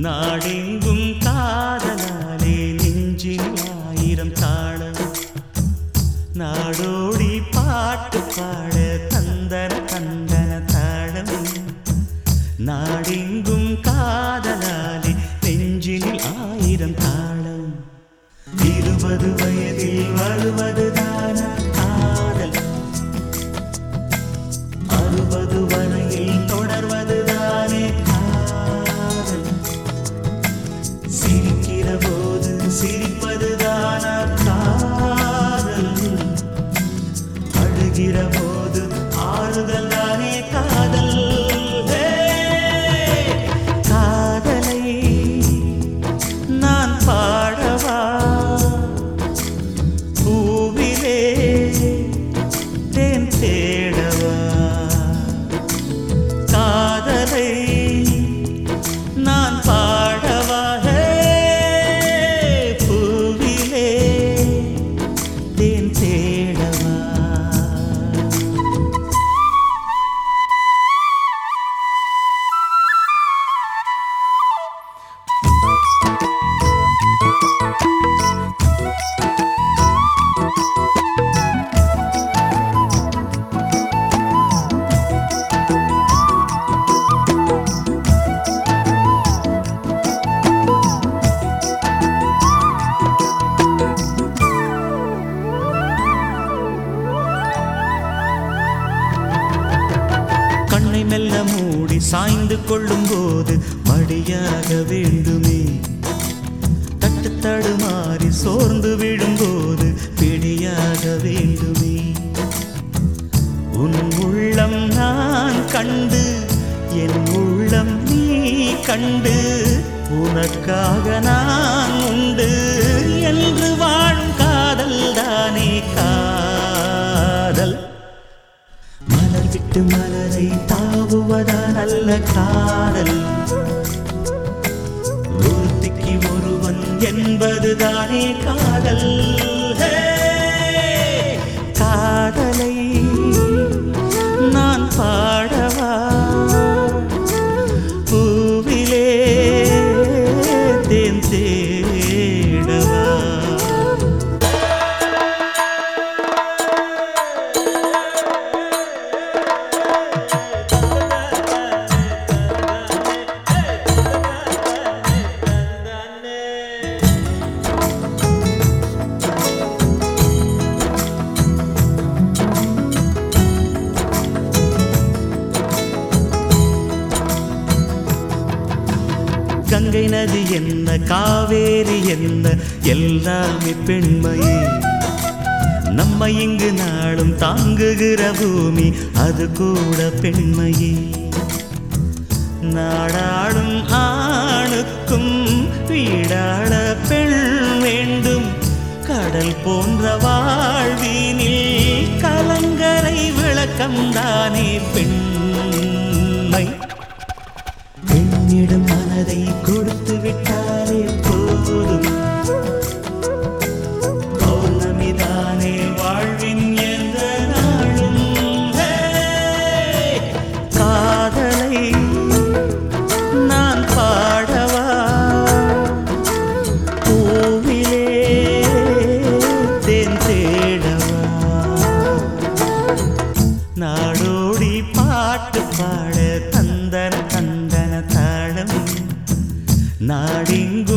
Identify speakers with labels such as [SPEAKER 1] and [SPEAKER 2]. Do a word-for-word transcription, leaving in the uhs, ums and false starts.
[SPEAKER 1] நாடெங்கும் காதலாலே நெஞ்சில் ஆயிரம் தாளம் நாடோடி பாட்டு பாட தந்தன தந்தன தாளம் நாடெங்கும் காதலாலே நெஞ்சில் ஆயிரம் தாளம் இருபது வயதில் வருவதுதான காதல் அறுபது வரையில் தொடர்வதுதானே காதல் சிரிக்கிற போது சிரிப்பதுதான காதல் அழுகிற போது ஆறுதல் தானே காதல் காதலை நான் பாடவா பூவிலே தேன் தேடவா காதலை நான் பாடவா பூவிலே தேன் தேடவா கண்ணை மெல்ல மூடி சாய்ந்து கொள்ளும் போது மடியாக வேண்டுமே தட்டு தடுமாறி சோர்ந்து விடும்போது பிடியாக வேண்டுமே உன் உள்ளம் நான் கண்டு என் உள்ளம் நீ கண்டு உனக்காக நான் உண்டு என்று வாழும் காதல் தானே காதல் மலர் விட்டு மலரை தாவுவதா நல்ல காதல் ஒருத்திக்கு ஒருவன் என்பதுதானே காதல் காதலை நான் பாடவா பூவிலே தேன் தேடவா கங்கை நதி என்ன காவேரி என்ன எல்லாமே பெண்மையே நம்ம இங்கு நாளும் தாங்குகிற பூமி அது கூட பெண்மையே நாடாளும் ஆணுக்கும் வீடாள பெண் வேண்டும் கடல் போன்ற வாழ்வினில் கலங்கரை விளக்கம்தானே பெண்மை பெண்ணிடம் மனதை கொடுத்து விட்டாலே போதும் பௌர்ணமிதானே வாழ்வின் எந்த நாளும் காதலை நான் பாடவா பூவிலே தேன் தேடவா நாடோடி பாட்டு பாட தந்தன தந்தன தாளம் நாடெங்கும்